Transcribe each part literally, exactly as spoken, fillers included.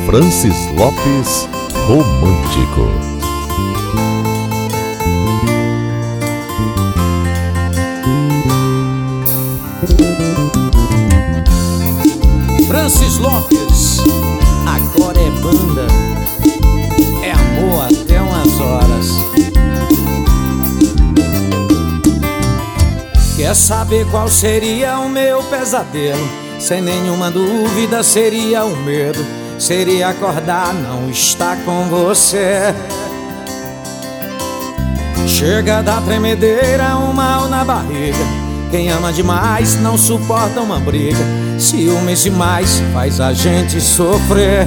Francis Lopes, Romântico. Francis Lopes, agora é banda, é amor até umas horas. Quer saber qual seria o meu pesadelo? Sem nenhuma dúvida seria o medo. Seria acordar, não estar com você. Chega da tremedeira, um mal na barriga. Quem ama demais não suporta uma briga. Ciúmes demais faz a gente sofrer.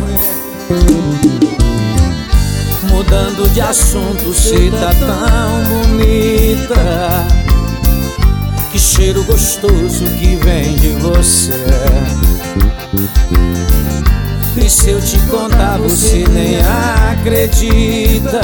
Mudando de assunto, cê tá tão bonita. Que cheiro gostoso que vem de você. E se eu te contar, você nem acredita.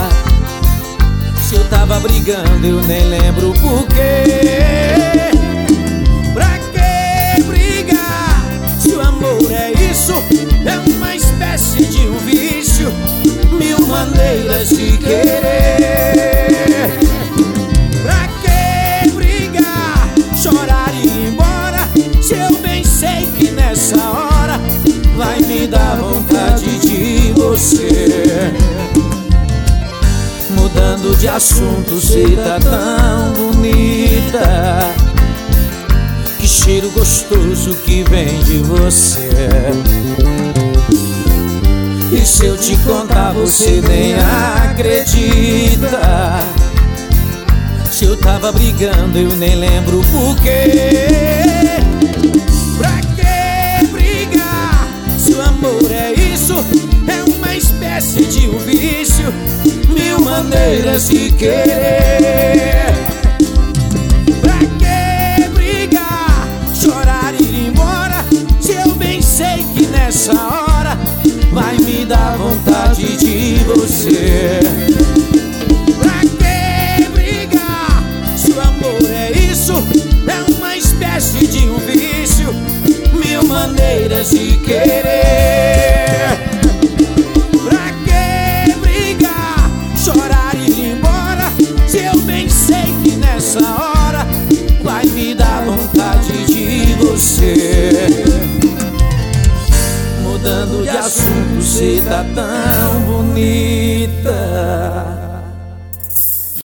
Se eu tava brigando, eu nem lembro porquê. Pra que brigar? Se o amor é isso, é uma espécie de um vício. Mil maneiras de querer. Pra que brigar? Chorar e ir embora? Se eu bem sei que nessa hora vai me dar vontade de você. Mudando de assunto, cê tá tão bonita. Que cheiro gostoso que vem de você. E se eu te contar, você nem acredita. Se eu tava brigando, eu nem lembro porquê. Pra que brigar? Se o amor é isso, é uma espécie de um vício. Mil maneiras de querer. Pra que brigar? Chorar e ir embora? Se eu bem sei que nessa hora vai me dar vontade de você. Pra que brigar? Se o amor é isso, é uma espécie de um vício. Mil maneiras de querer. Pra que brigar? Chorar e ir embora? Se eu bem sei que nessa hora vai me dar vontade de você. Mudando de assunto, cê tá tão bonita.